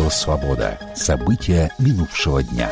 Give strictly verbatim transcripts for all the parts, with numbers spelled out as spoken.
Радио «Свобода». События минувшего дня.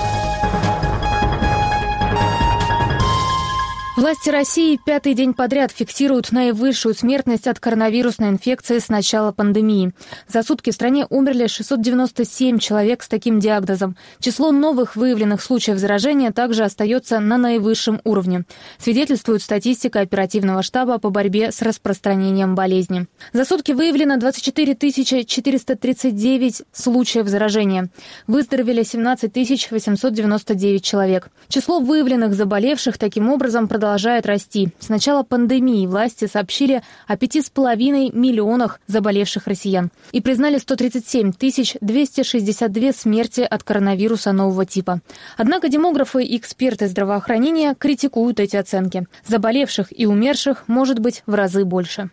Власти России пятый день подряд фиксируют наивысшую смертность от коронавирусной инфекции с начала пандемии. За сутки в стране умерли шестьсот девяносто семь человек с таким диагнозом. Число новых выявленных случаев заражения также остается на наивысшем уровне, свидетельствует статистика оперативного штаба по борьбе с распространением болезни. За сутки выявлено двадцать четыре тысячи четыреста тридцать девять случаев заражения. Выздоровели семнадцать тысяч восемьсот девяносто девять человек. Число выявленных заболевших таким образом продолжает продолжает расти. С начала пандемии власти сообщили о пяти с половиной миллионах заболевших россиян и признали сто тридцать семь тысяч двести шестьдесят две смерти от коронавируса нового типа. Однако демографы и эксперты здравоохранения критикуют эти оценки. Заболевших и умерших может быть в разы больше.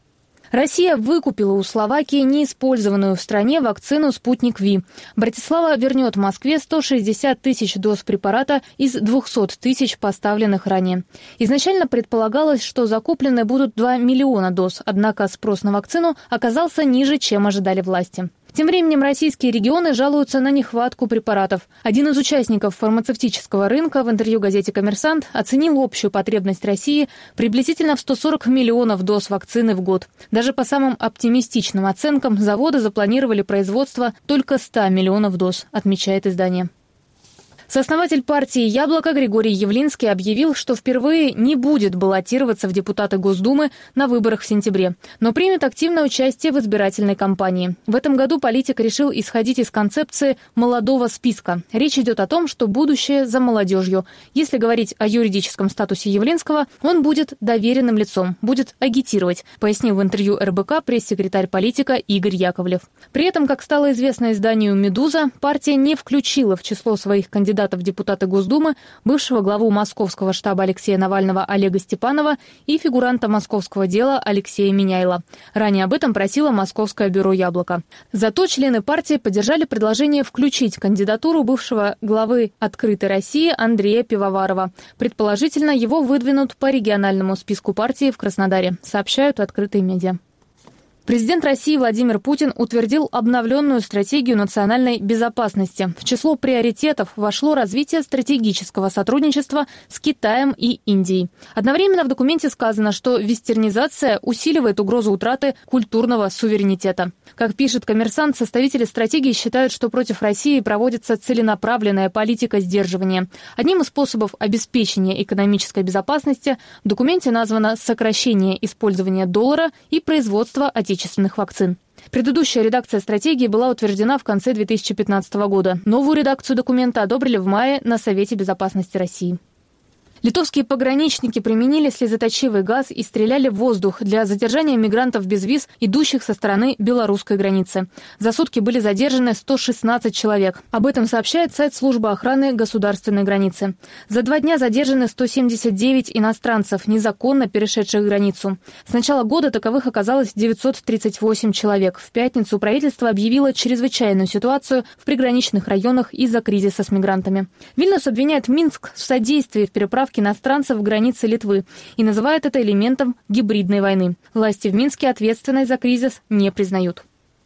Россия выкупила у Словакии неиспользованную в стране вакцину «Спутник Ви». Братислава вернет Москве сто шестьдесят тысяч доз препарата из двухсот тысяч поставленных ранее. Изначально предполагалось, что закуплены будут два миллиона доз, однако спрос на вакцину оказался ниже, чем ожидали власти. Тем временем российские регионы жалуются на нехватку препаратов. Один из участников фармацевтического рынка в интервью газете «Коммерсант» оценил общую потребность России приблизительно в сто сорок миллионов доз вакцины в год. Даже по самым оптимистичным оценкам заводы запланировали производство только ста миллионов доз, отмечает издание. Сооснователь партии «Яблоко» Григорий Явлинский объявил, что впервые не будет баллотироваться в депутаты Госдумы на выборах в сентябре, но примет активное участие в избирательной кампании. В этом году политик решил исходить из концепции молодого списка. Речь идет о том, что будущее за молодежью. Если говорить о юридическом статусе Явлинского, он будет доверенным лицом, будет агитировать, пояснил в интервью эр бэ ка пресс-секретарь политика Игорь Яковлев. При этом, как стало известно изданию «Медуза», партия не включила в число своих кандидатов в депутаты Госдумы бывшего главу московского штаба Алексея Навального Олега Степанова и фигуранта московского дела Алексея Миняйла. Ранее об этом просило Московское бюро «Яблоко». Зато члены партии поддержали предложение включить кандидатуру бывшего главы «Открытой России» Андрея Пивоварова. Предположительно, его выдвинут по региональному списку партии в Краснодаре, сообщают открытые медиа. Президент России Владимир Путин утвердил обновленную стратегию национальной безопасности. В число приоритетов вошло развитие стратегического сотрудничества с Китаем и Индией. Одновременно в документе сказано, что вестернизация усиливает угрозу утраты культурного суверенитета. Как пишет «Коммерсант», составители стратегии считают, что против России проводится целенаправленная политика сдерживания. Одним из способов обеспечения экономической безопасности в документе названо сокращение использования доллара и производство отечественных отечественных вакцин. Предыдущая редакция стратегии была утверждена в конце две тысячи пятнадцатого года. Новую редакцию документа одобрили в мае на Совете безопасности России. Литовские пограничники применили слезоточивый газ и стреляли в воздух для задержания мигрантов без виз, идущих со стороны белорусской границы. За сутки были задержаны сто шестнадцать человек. Об этом сообщает сайт службы охраны государственной границы. За два дня задержаны сто семьдесят девять иностранцев, незаконно перешедших границу. С начала года таковых оказалось девятьсот тридцать восемь человек. В пятницу правительство объявило чрезвычайную ситуацию в приграничных районах из-за кризиса с мигрантами. Вильнюс обвиняет Минск в содействии в переправке иностранцев в границе Литвы и называет это элементом гибридной войны. Власти в Минске ответственность за кризис не признают.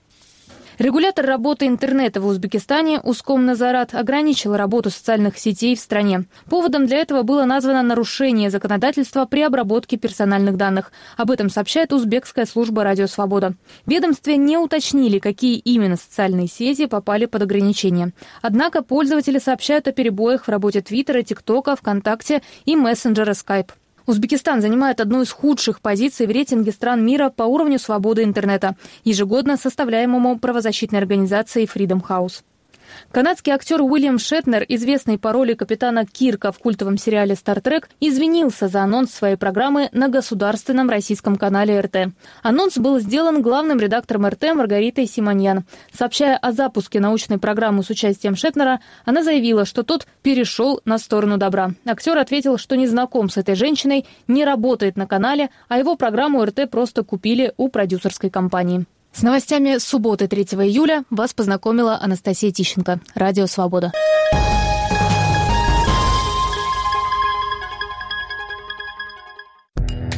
Регулятор работы интернета в Узбекистане Уском-Назарат ограничил работу социальных сетей в стране. Поводом для этого было названо нарушение законодательства при обработке персональных данных. Об этом сообщает узбекская служба «Радио Свобода». В ведомстве не уточнили, какие именно социальные сети попали под ограничения. Однако пользователи сообщают о перебоях в работе Твиттера, ТикТока, ВКонтакте и мессенджера Skype. Узбекистан занимает одну из худших позиций в рейтинге стран мира по уровню свободы интернета, ежегодно составляемому правозащитной организацией Freedom House. Канадский актер Уильям Шетнер, известный по роли капитана Кирка в культовом сериале «Стартрек», извинился за анонс своей программы на государственном российском канале эр тэ. Анонс был сделан главным редактором эр тэ Маргаритой Симоньян. Сообщая о запуске научной программы с участием Шетнера, она заявила, что тот перешел на сторону добра. Актер ответил, что не знаком с этой женщиной, не работает на канале, а его программу эр тэ просто купили у продюсерской компании. С новостями субботы третьего июля вас познакомила Анастасия Тищенко. Радио «Свобода».